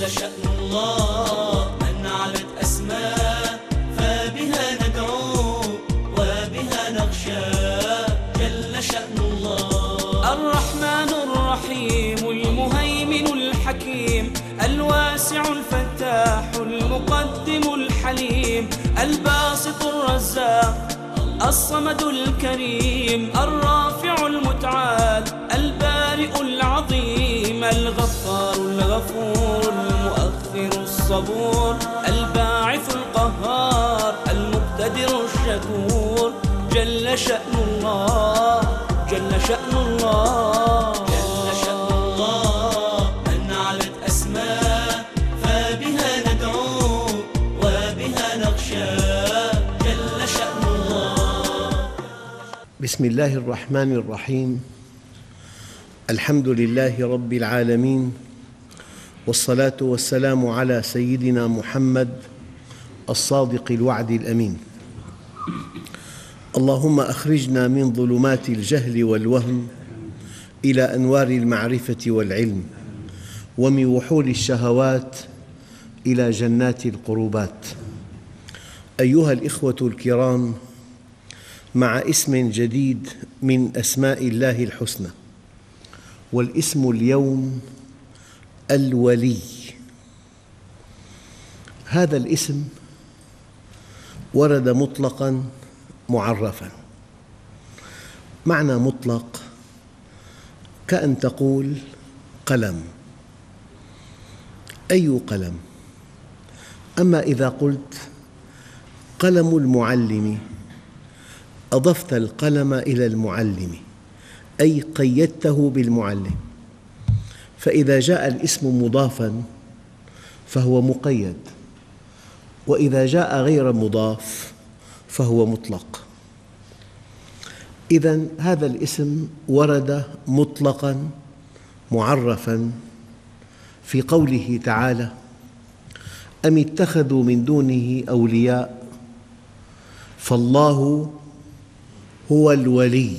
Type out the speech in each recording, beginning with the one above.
جل شأن الله من علت أسماء فبها ندعو وبها نخشى جل شأن الله. الرحمن الرحيم المهيمن الحكيم الواسع الفتاح المقدم الحليم الباسط الرزاق الصمد الكريم الرافع المتعال البارئ العظيم الغفار الغفور المؤخر الصبور الباعث القهار المقتدر الشكور جل شأن الله جل شأن الله. جل شأن الله من علت أسماء فبها ندعو وبها نخشى جل شأن الله. بسم الله الرحمن الرحيم. الحمد لله رب العالمين، والصلاة والسلام على سيدنا محمد الصادق الوعد الأمين. اللهم أخرجنا من ظلمات الجهل والوهم إلى أنوار المعرفة والعلم، ومن وحول الشهوات إلى جنات القربات. أيها الإخوة الكرام، مع اسم جديد من أسماء الله الحسنى، والاسم اليوم الولي. هذا الاسم ورد مطلقاً معرفاً. معنى مطلق كأن تقول قلم، أي قلم. أما إذا قلت قلم المعلم أضفت القلم إلى المعلم، أي قيدته بالمعلم. فإذا جاء الاسم مضافاً فهو مقيد، وإذا جاء غير مضاف فهو مطلق. إذن هذا الاسم ورد مطلقاً معرفاً في قوله تعالى: أم اتخذوا من دونه أولياء فالله هو الولي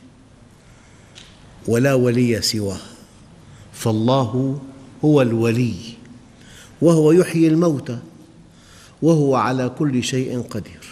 ولا ولي سواه. فالله هو الولي وهو يحيي الموتى وهو على كل شيء قدير.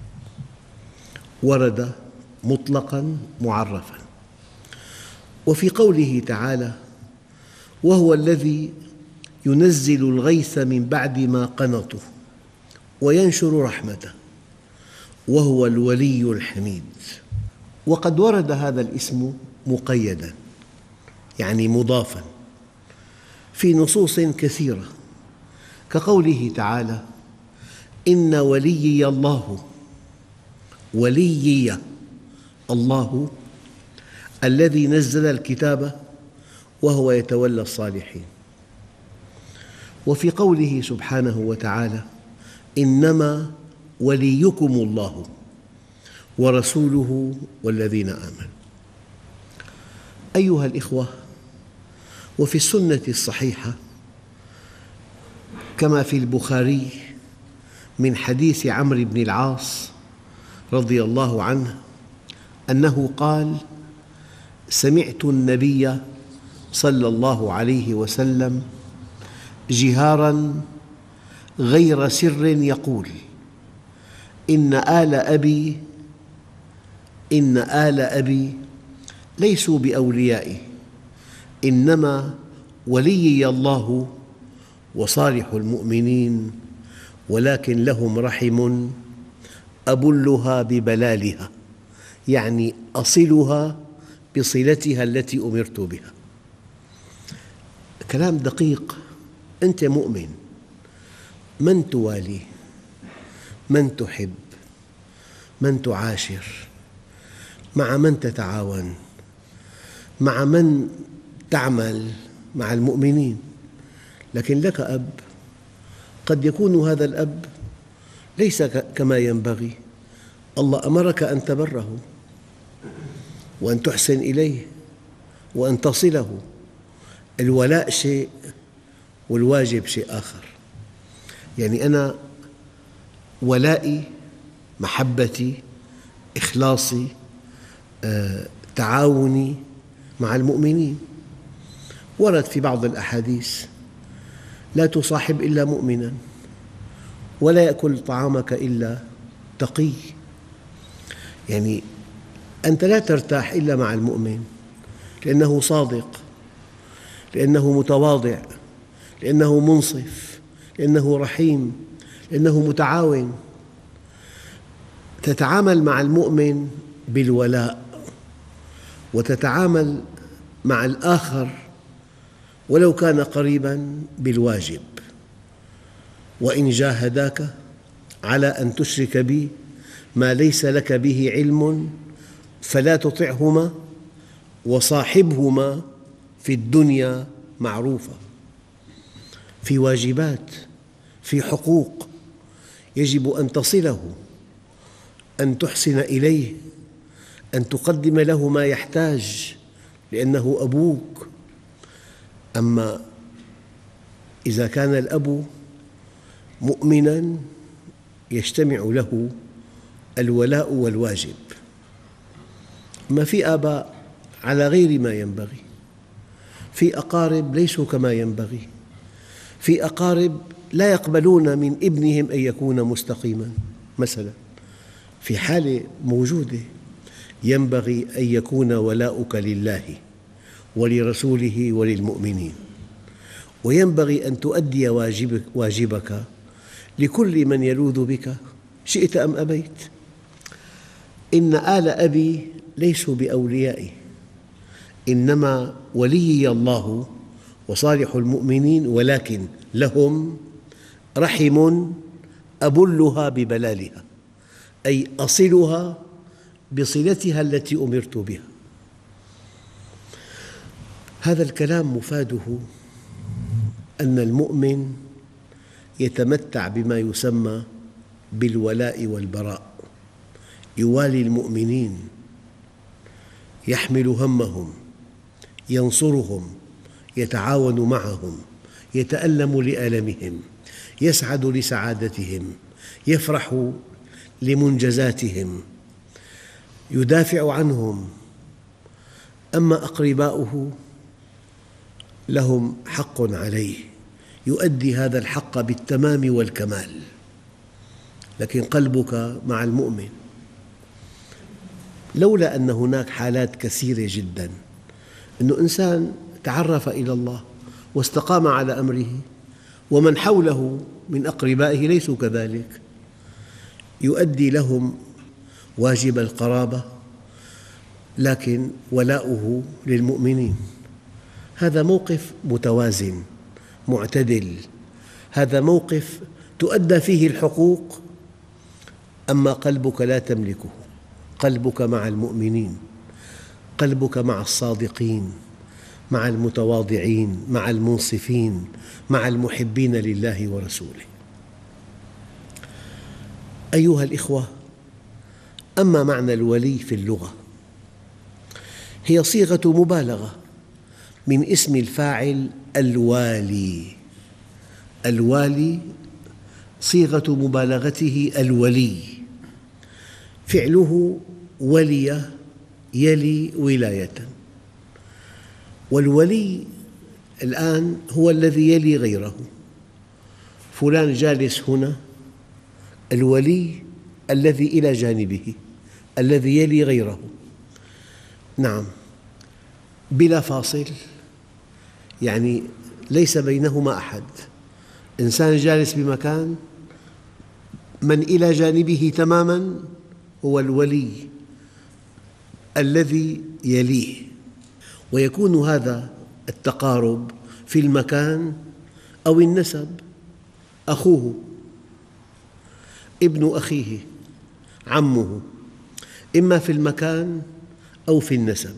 ورد مطلقاً معرفاً. وفي قوله تعالى: وهو الذي ينزل الغيث من بعد ما قنطوا وينشر رحمته وهو الولي الحميد. وقد ورد هذا الاسم مقيداً، يعني مضافاً، في نصوص كثيرة، كقوله تعالى: إن وليي الله. وليي الله الذي نزل الكتاب وهو يتولى الصالحين. وفي قوله سبحانه وتعالى: إنما وليكم الله ورسوله والذين آمنوا. أيها الإخوة، وفي السنة الصحيحة كما في البخاري من حديث عمرو بن العاص رضي الله عنه أنه قال: سمعت النبي صلى الله عليه وسلم جهاراً غير سر يقول: إن آل أبي ليسوا بأوليائي، إنما وليي الله وصالح المؤمنين، ولكن لهم رحم أبلها ببلالها، يعني أصلها بصلتها التي أمرت بها. كلام دقيق. أنت مؤمن، من توالي، من تحب، من تعاشر، مع من تتعاون، مع من تعمل، مع المؤمنين. لكن لك أب، قد يكون هذا الأب ليس كما ينبغي. الله أمرك أن تبره وأن تحسن إليه وأن تصله. الولاء شيء والواجب شيء آخر. يعني أنا ولائي، محبتي، إخلاصي، تعاوني مع المؤمنين. ورد في بعض الأحاديث: لا تصاحب إلا مؤمنا، ولا يأكل طعامك إلا تقي. يعني أنت لا ترتاح إلا مع المؤمن، لأنه صادق، لأنه متواضع، لأنه منصف، لأنه رحيم، لأنه متعاون. تتعامل مع المؤمن بالولاء، وتتعامل مع الآخر ولو كان قريباً بالواجب. وإن جاهداك على أن تشرك بي ما ليس لك به علم فلا تطعهما وصاحبهما في الدنيا معروفا. في واجبات، في حقوق يجب أن تصله، أن تحسن إليه، أن تقدم له ما يحتاج، لأنه أبوك. أما إذا كان الأب مؤمناً يجتمع له الولاء والواجب. أما في آباء على غير ما ينبغي، في أقارب ليسوا كما ينبغي، في أقارب لا يقبلون من ابنهم أن يكون مستقيماً مثلاً. في حالة موجودة ينبغي أن يكون ولاؤك لله ولرسوله وللمؤمنين، وينبغي أن تؤدي واجبك لكل من يلوذ بك شئت أم أبيت. إن آل أبي ليسوا بأوليائي، إنما وليي الله وصالح المؤمنين، ولكن لهم رحم أبلها ببلالها، أي أصلها بصلتها التي أمرت بها. هذا الكلام مفاده أن المؤمن يتمتع بما يسمى بالولاء والبراء، يوالي المؤمنين، يحمل همهم، ينصرهم، يتعاون معهم، يتألم لألمهم، يسعد لسعادتهم، يفرح لمنجزاتهم، يدافع عنهم. أما أقرباؤه لهم حق عليه، يؤدي هذا الحق بالتمام والكمال، لكن قلبك مع المؤمن. لولا أن هناك حالات كثيرة جداً أن إنسان تعرف إلى الله واستقام على أمره، ومن حوله من أقربائه ليسوا كذلك، يؤدي لهم واجب القرابة لكن ولاؤه للمؤمنين. هذا موقف متوازن معتدل، هذا موقف تؤدى فيه الحقوق. أما قلبك لا تملكه، قلبك مع المؤمنين، قلبك مع الصادقين، مع المتواضعين، مع المنصفين، مع المحبين لله ورسوله. أيها الإخوة، أما معنى الولي في اللغة هي صيغة مبالغة من اسم الفاعل الوالي. الوالي صيغة مبالغته الولي، فعله ولي يلي ولاية، والولي الآن هو الذي يلي غيره. فلان جالس هنا، الولي الذي إلى جانبه، الذي يلي غيره، نعم، بلا فاصل، يعني ليس بينهما أحد. إنسان جالس بمكان، من إلى جانبه تماماً هو الولي الذي يليه. ويكون هذا التقارب في المكان أو النسب، أخوه، ابن أخيه، عمه، إما في المكان أو في النسب.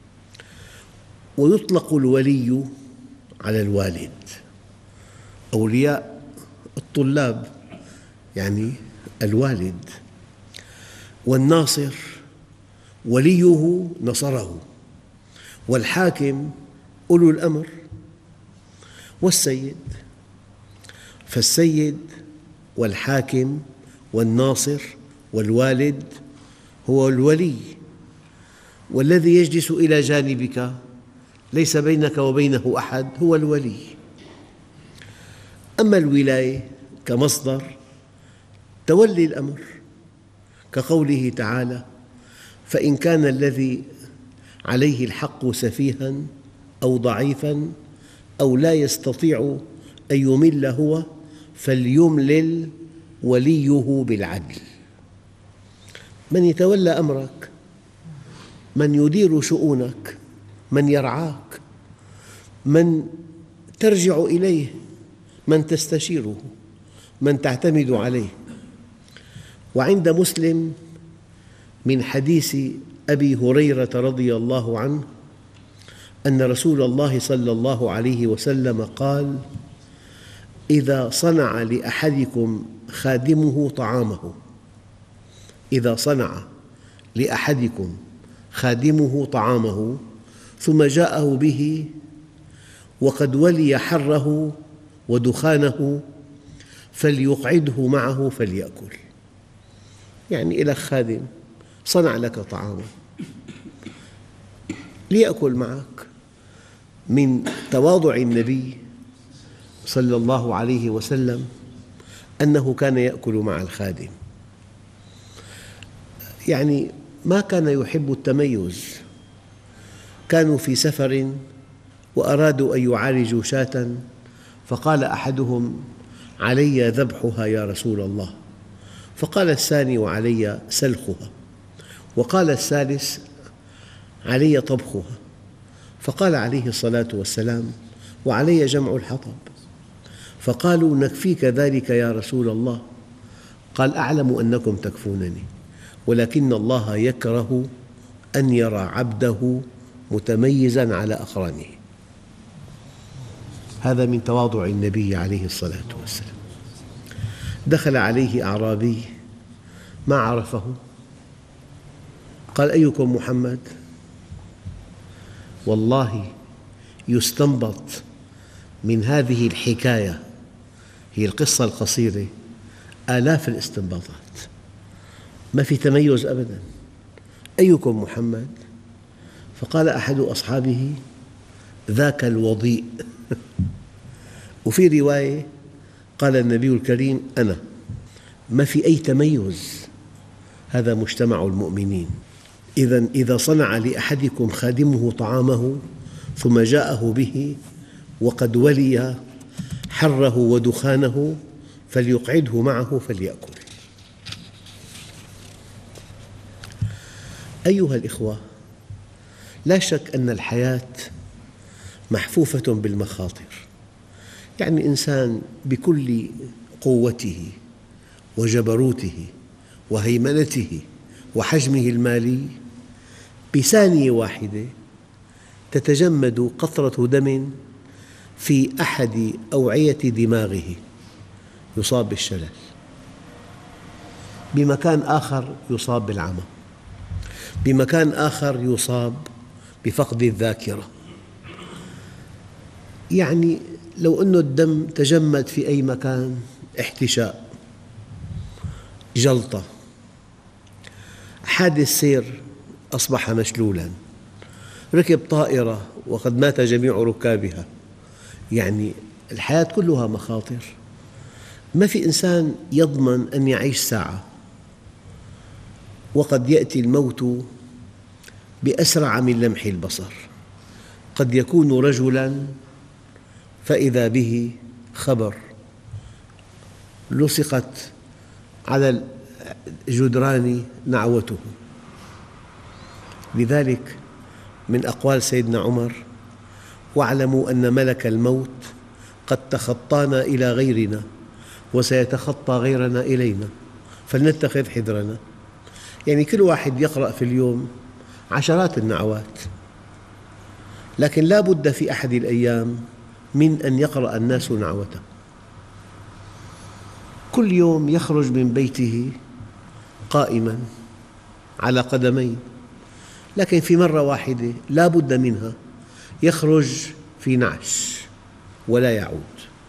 ويطلق الولي على الوالد. أولياء الطلاب يعني الوالد، والناصر وليه نصره، والحاكم أولو الأمر، والسيد. فالسيد والحاكم والناصر والوالد هو الولي، والذي يجلس إلى جانبك ليس بينك وبينه أحد هو الولي. أما الولاية كمصدر تولي الأمر، كقوله تعالى: فإن كان الذي عليه الحق سفيها أو ضعيفا أو لا يستطيع أن يمل هو فليملل وليه بالعدل. من يتولى أمرك، من يدير شؤونك، من يرعاك، من ترجع إليه، من تستشيره، من تعتمد عليه. وعند مسلم من حديث أبي هريرة رضي الله عنه أن رسول الله صلى الله عليه وسلم قال: إذا صنع لأحدكم خادمه طعامه، إذا صنع لأحدكم خادمه طعامه ثم جاءه به وقد ولي حره ودخانه فليقعده معه فليأكل. يعني لك خادم صنع لك طعاما ليأكل معك. من تواضع النبي صلى الله عليه وسلم أنه كان يأكل مع الخادم، يعني ما كان يحب التميز. كانوا في سفر وأرادوا أن يعالجوا شاة، فقال أحدهم: علي ذبحها يا رسول الله، فقال الثاني: وعلي سلخها، وقال الثالث: علي طبخها، فقال عليه الصلاة والسلام: وعلي جمع الحطب. فقالوا: نكفيك ذلك يا رسول الله. قال: أعلم أنكم تكفونني، ولكن الله يكره أن يرى عبده متميزاً على أقرانه. هذا من تواضع النبي عليه الصلاة والسلام. دخل عليه أعرابي ما عرفه، قال: أيكم محمد؟ والله يستنبط من هذه الحكاية، هي القصة القصيرة، آلاف الاستنباطات، ما في تميز أبداً. أيكم محمد؟ فقال أحد أصحابه: ذاك الوضيء. وفي رواية قال النبي الكريم: أنا. ما في أي تميز، هذا مجتمع المؤمنين. إذا صنع لأحدكم خادمه طعامه ثم جاءه به وقد ولي حره ودخانه فليقعده معه فليأكل. أيها الإخوة، لا شك أن الحياة محفوفة بالمخاطر. يعني إنسان بكل قوته وجبروته وهيمنته وحجمه المالي بثانية واحدة تتجمد قطرة دم في أحد أوعية دماغه يصاب بالشلل، بمكان آخر يصاب بالعمى، بمكان آخر يصاب بفقد الذاكرة. يعني لو أن الدم تجمد في أي مكان، احتشاء، جلطة، حادث سير أصبح مشلولاً، ركب طائرة وقد مات جميع ركابها. يعني الحياة كلها مخاطر، ما في إنسان يضمن أن يعيش ساعة، وقد يأتي الموت بأسرع من لمح البصر. قد يكون رجلاً فإذا به خبر لصقت على الجدران نعوته. لذلك من أقوال سيدنا عمر: واعلموا أن ملك الموت قد تخطانا إلى غيرنا وسيتخطى غيرنا إلينا فلنتخذ حذرنا. يعني كل واحد يقرأ في اليوم عشرات النعوات، لكن لا بد في أحد الأيام من أن يقرأ الناس نعوته. كل يوم يخرج من بيته قائماً على قدمين، لكن في مرة واحدة لا بد منها يخرج في نعش ولا يعود.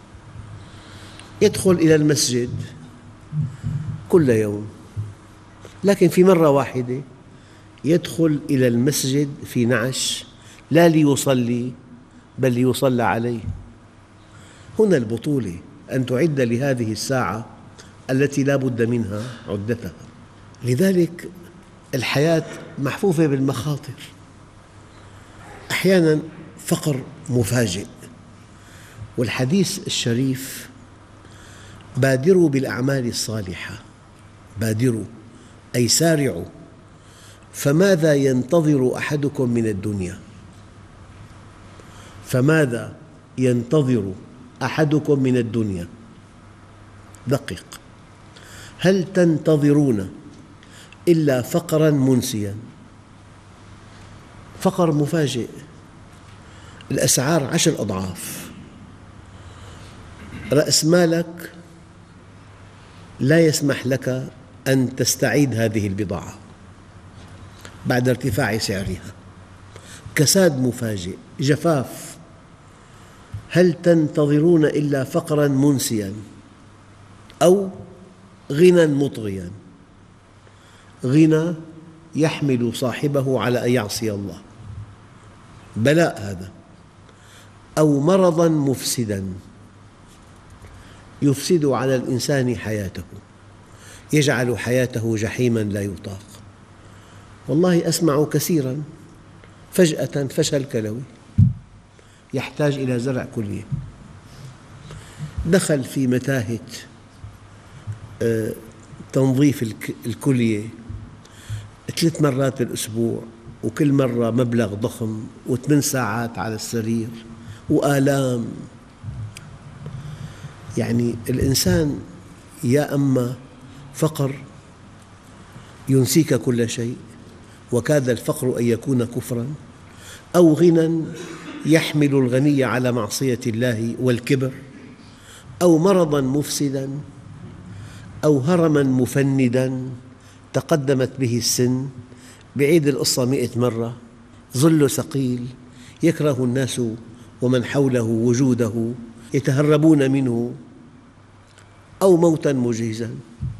يدخل إلى المسجد كل يوم، لكن في مرة واحدة يدخل إلى المسجد في نعش، لا ليصلي بل ليصلى عليه. هنا البطولة أن تعد لهذه الساعة التي لا بد منها عدتها. لذلك الحياة محفوفة بالمخاطر، أحياناً فقر مفاجئ. والحديث الشريف: بادروا بالأعمال الصالحة، بادروا أي سارعوا، فماذا ينتظر أحدكم من الدنيا؟ فماذا ينتظر أحدكم من الدنيا؟ دقق، هل تنتظرون إلا فقراً منسياً؟ فقر مفاجئ، الأسعار 10 أضعاف، رأس مالك لا يسمح لك أن تستعيد هذه البضاعة بعد ارتفاع سعرها، كساد مفاجئ، جفاف. هل تنتظرون إلا فقراً منسياً أو غنى مطغياً؟ غنى يحمل صاحبه على أن يعصي الله، بلاء هذا. أو مرضاً مفسداً يفسد على الإنسان حياته، يجعل حياته جحيماً لا يطاق. والله أسمع كثيراً فجأة فشل كلوي يحتاج إلى زرع كلية، دخل في متاهة تنظيف الكلية 3 مرات بالأسبوع، وكل مرة مبلغ ضخم، و8 ساعات على السرير، وآلام. يعني الإنسان يا أما فقر ينسيك كل شيء وكاد الفقر أن يكون كفراً، أو غنى يحمل الغني على معصية الله والكبر، أو مرضاً مفسداً، أو هرماً مفنداً تقدمت به السن، بعيد القصة 100 مرة، ظله ثقيل، يكره الناس ومن حوله وجوده، يتهربون منه. أو موتاً مجهزاً،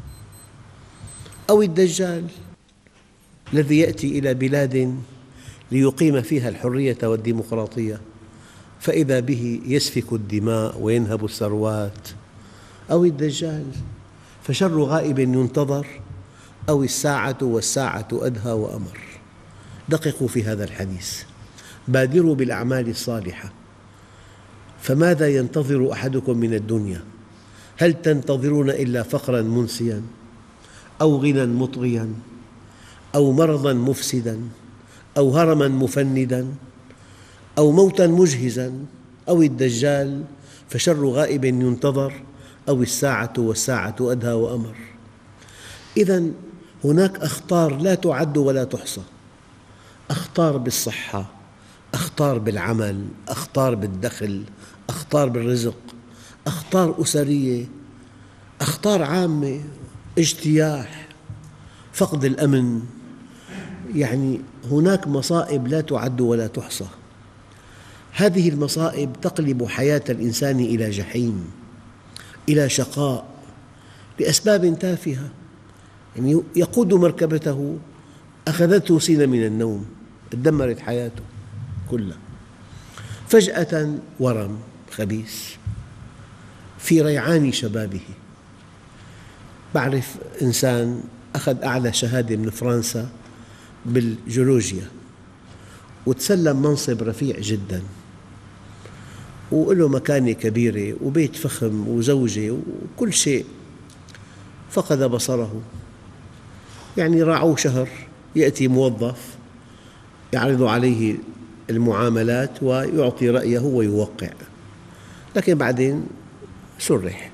أو الدجال الذي يأتي إلى بلاد ليقيم فيها الحرية والديمقراطية، فإذا به يسفك الدماء وينهب الثروات. أو الدجال، فشر غائب ينتظر، أو الساعة والساعة أدهى وأمر. دققوا في هذا الحديث: بادروا بالأعمال الصالحة، فماذا ينتظر أحدكم من الدنيا؟ هل تنتظرون إلا فقراً منسياً أو غنى مطغياً أو مرضاً مفسداً أو هرماً مفندا أو موتاً مجهزاً أو الدجال، فشر غائب ينتظر، أو الساعة والساعة أدهى وأمر. إذن هناك أخطار لا تعد ولا تحصى، أخطار بالصحة، أخطار بالعمل، أخطار بالدخل، أخطار بالرزق، أخطار أسرية، أخطار عامة، اجتياح، فقد الأمن. يعني هناك مصائب لا تعد ولا تحصى. هذه المصائب تقلب حياة الإنسان إلى جحيم، إلى شقاء، لأسباب تافهة. يعني يقود مركبته، أخذته سنة من النوم، تدمرت حياته كلها. فجأة ورم خبيث في ريعان شبابه. بعرف إنسان أخذ أعلى شهادة من فرنسا بالجيولوجيا، وتسلم منصب رفيع جداً، وله مكانة كبيرة وبيت فخم وزوجة وكل شيء. فقد بصره، يعني راعوه شهر، يأتي موظف يعرض عليه المعاملات ويعطي رأيه ويوقع، لكن بعدين سرح.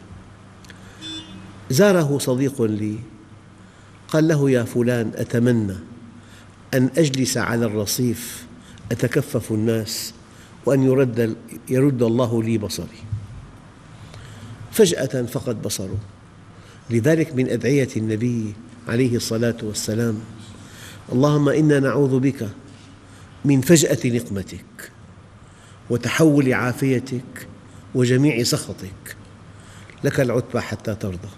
زاره صديق لي قال له: يا فلان، أتمنى أن أجلس على الرصيف أتكفف الناس وأن يرد الله لي بصري. فجأة فقد بصره. لذلك من أدعية النبي عليه الصلاة والسلام: اللهم إنا نعوذ بك من فجأة نقمتك وتحول عافيتك وجميع سخطك، لك العتبى حتى ترضى.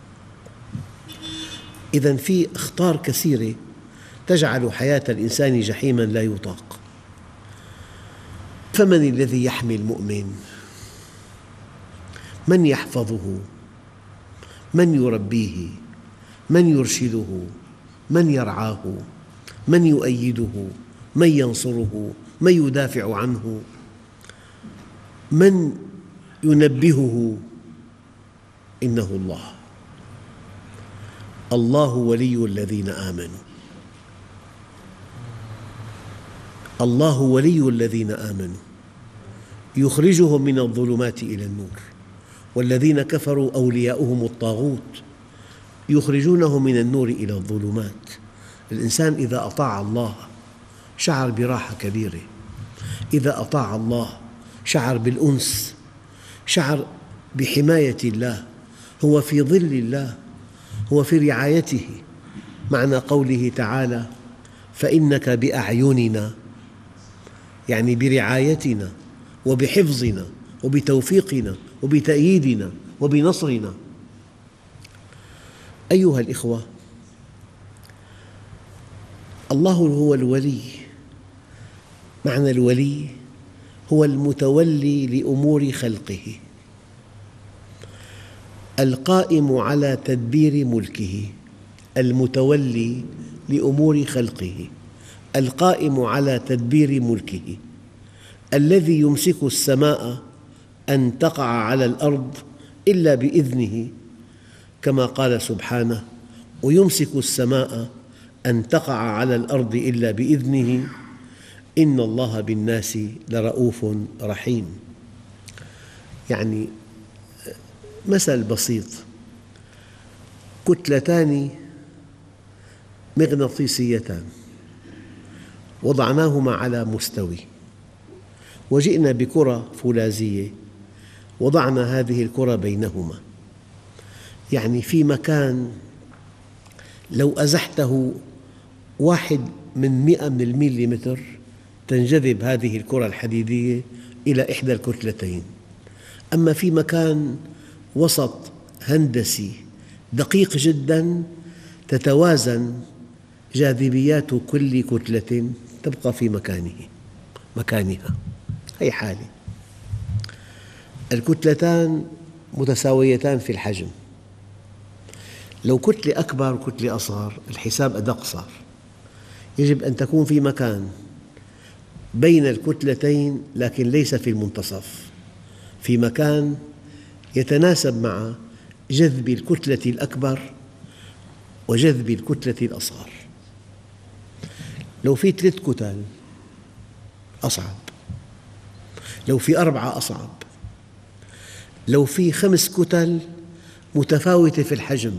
إذن في أخطار كثيرة تجعل حياة الإنسان جحيماً لا يطاق. فمن الذي يحمي المؤمن؟ من يحفظه؟ من يربيه؟ من يرشده؟ من يرعاه؟ من يؤيده؟ من ينصره؟ من يدافع عنه؟ من ينبهه؟ إنه الله. الله ولي الذين آمنوا. الله ولي الذين آمنوا يخرجهم من الظلمات إلى النور، والذين كفروا أولياؤهم الطاغوت يخرجونهم من النور إلى الظلمات. الإنسان إذا أطاع الله شعر براحة كبيرة، إذا أطاع الله شعر بالأنس، شعر بحماية الله، هو في ظل الله، هو في رعايته. معنى قوله تعالى: فإنك بأعيننا، يعني برعايتنا وبحفظنا وبتوفيقنا وبتأييدنا وبنصرنا. أيها الإخوة، الله هو الولي. معنى الولي هو المتولي لأمور خلقه، القائم على تدبير ملكه، المتولي لأمور خلقه، القائم على تدبير ملكه، الذي يمسك السماء أن تقع على الأرض إلا بإذنه، كما قال سبحانه: ويمسك السماء أن تقع على الأرض إلا بإذنه إن الله بالناس لرؤوف رحيم. يعني مثل بسيط: كتلتان مغناطيسيتان وضعناهما على مستوي، وجئنا بكرة فولاذية وضعنا هذه الكرة بينهما، يعني في مكان لو أزحته 1/100 من الميليمتر تنجذب هذه الكرة الحديدية إلى إحدى الكتلتين. أما في مكان وسط هندسي دقيق جداً تتوازن جاذبيات كل كتلة، تبقى في مكانها. هي حالة الكتلتان متساويتان في الحجم، لو كتلة أكبر وكتلة أصغر الحساب أدق صار. يجب أن تكون في مكان بين الكتلتين لكن ليس في المنتصف، في مكان يتناسب مع جذب الكتلة الأكبر وجذب الكتلة الأصغر. لو في 3 كتل أصعب، لو في 4 أصعب، لو في 5 كتل متفاوتة في الحجم،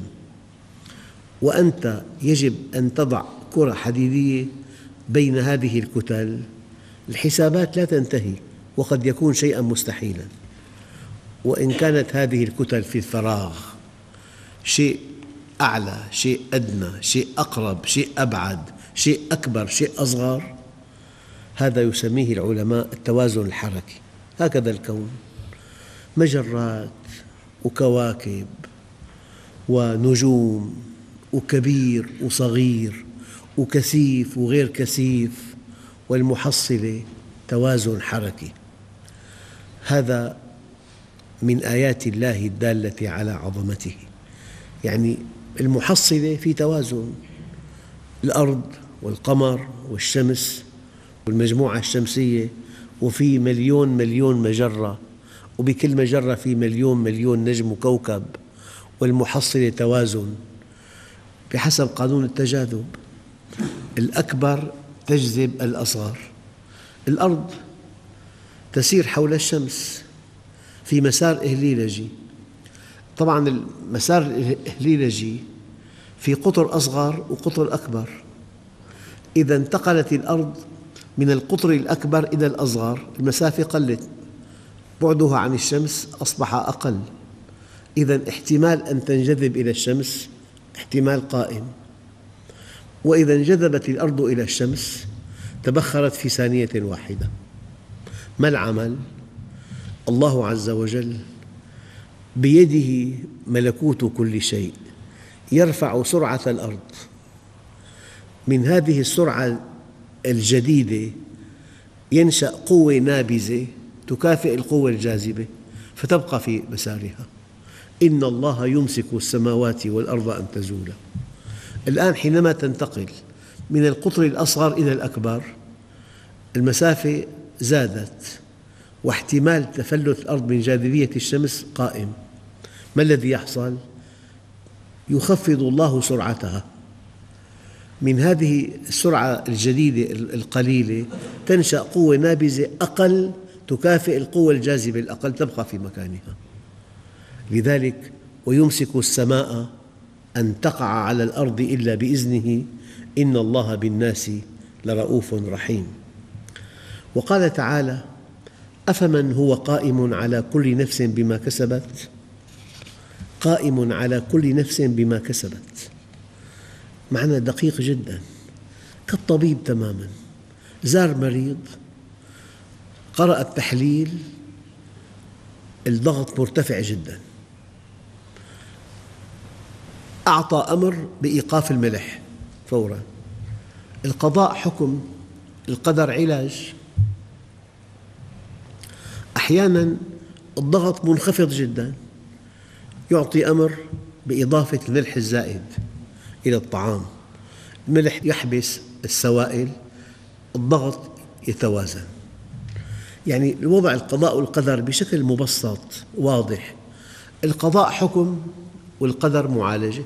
وأنت يجب أن تضع كرة حديدية بين هذه الكتل، الحسابات لا تنتهي، وقد يكون شيئاً مستحيلاً. وإن كانت هذه الكتل في الفراغ، شيء أعلى، شيء أدنى، شيء أقرب، شيء أبعد، شيء أكبر، شيء أصغر، هذا يسميه العلماء التوازن الحركي. هكذا الكون، مجرات وكواكب ونجوم وكبير وصغير وكثيف وغير كثيف، والمحصلة توازن حركي. هذا من آيات الله الدالة على عظمته. يعني المحصلة في توازن، الأرض والقمر والشمس والمجموعة الشمسية، وفي مليون مجرة، وبكل مجرة في مليون نجم وكوكب، والمحصلة توازن بحسب قانون التجاذب. الأكبر تجذب الأصغر. الأرض تسير حول الشمس في مسار إهليلجي. طبعاً المسار الإهليلجي في قطر أصغر وقطر أكبر. إذا انتقلت الأرض من القطر الأكبر إلى الأصغر المسافة قلت، بعدها عن الشمس أصبح أقل. إذا احتمال أن تنجذب إلى الشمس احتمال قائم. وإذا انجذبت الأرض إلى الشمس تبخرت في ثانية واحدة. ما العمل؟ الله عز وجل بيده ملكوت كل شيء، يرفع سرعة الأرض. من هذه السرعة الجديدة ينشأ قوة نابذة تكافئ القوة الجاذبة، فتبقى في مسارها. إن الله يمسك السماوات والأرض أن تزولا. الآن حينما تنتقل من القطر الأصغر إلى الأكبر المسافة زادت، واحتمال تفلت الأرض من جاذبية الشمس قائم. ما الذي يحصل؟ يخفض الله سرعتها. من هذه السرعة الجديدة القليلة تنشأ قوة نابذة أقل تكافئ القوة الجاذبة الأقل، تبقى في مكانها. لذلك ويمسك السماء أن تقع على الأرض إلا بإذنه إن الله بالناس لرؤوف رحيم. وقال تعالى: أفمن هو قائم على كل نفس بما كسبت. قائم على كل نفس بما كسبت، معنى دقيق جدا، كالطبيب تماما. زار مريض، قرأ التحليل، الضغط مرتفع جدا، أعطى أمر بإيقاف الملح فورا. القضاء حكم، القدر علاج. أحيانا الضغط منخفض جدا، يعطي أمر بإضافة الملح الزائد إلى الطعام. الملح يحبس السوائل، الضغط يتوازن. يعني الوضع القضاء والقدر بشكل مبسط واضح. القضاء حكم والقدر معالجة.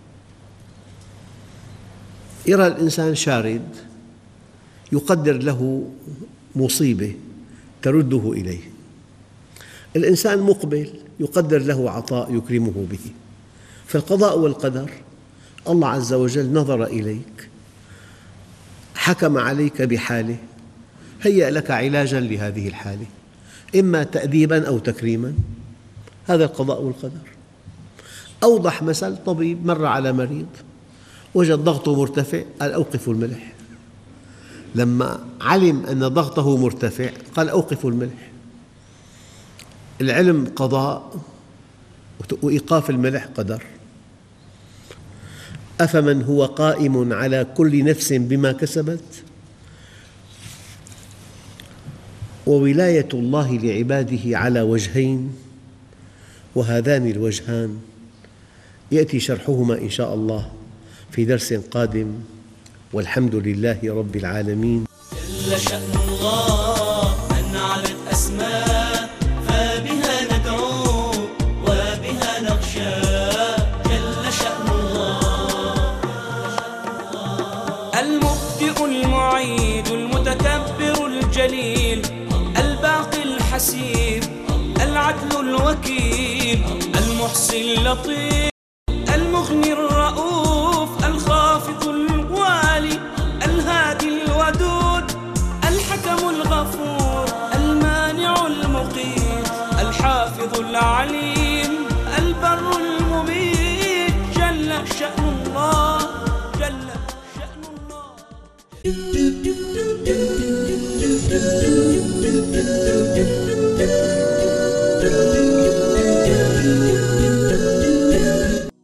يرى الإنسان شارد، يقدر له مصيبة ترده إليه. الإنسان مقبل، يقدر له عطاء يكرمه به. فالقضاء والقدر الله عز وجل نظر إليك، حكم عليك بحالة، هيأ لك علاجاً لهذه الحالة، إما تأديباً أو تكريماً. هذا القضاء والقدر. أوضح مثل: طبيب مر على مريض وجد ضغطه مرتفع، قال: أوقفوا الملح. لما علم أن ضغطه مرتفع قال: أوقفوا الملح. العلم قضاء، وإيقاف الملح قدر. أفمن هو قائم على كل نفس بما كسبت. وولاية الله لعباده على وجهين، وهذان الوجهان يأتي شرحهما إن شاء الله في درس قادم، والحمد لله رب العالمين. جل شأن الله من علت أسماء، فبها ندعو وبها نخشى. جل شأن الله المبدئ المعيد المتكبر الجليل الباقي الحسيب العدل الوكيل المحصي اللطيف.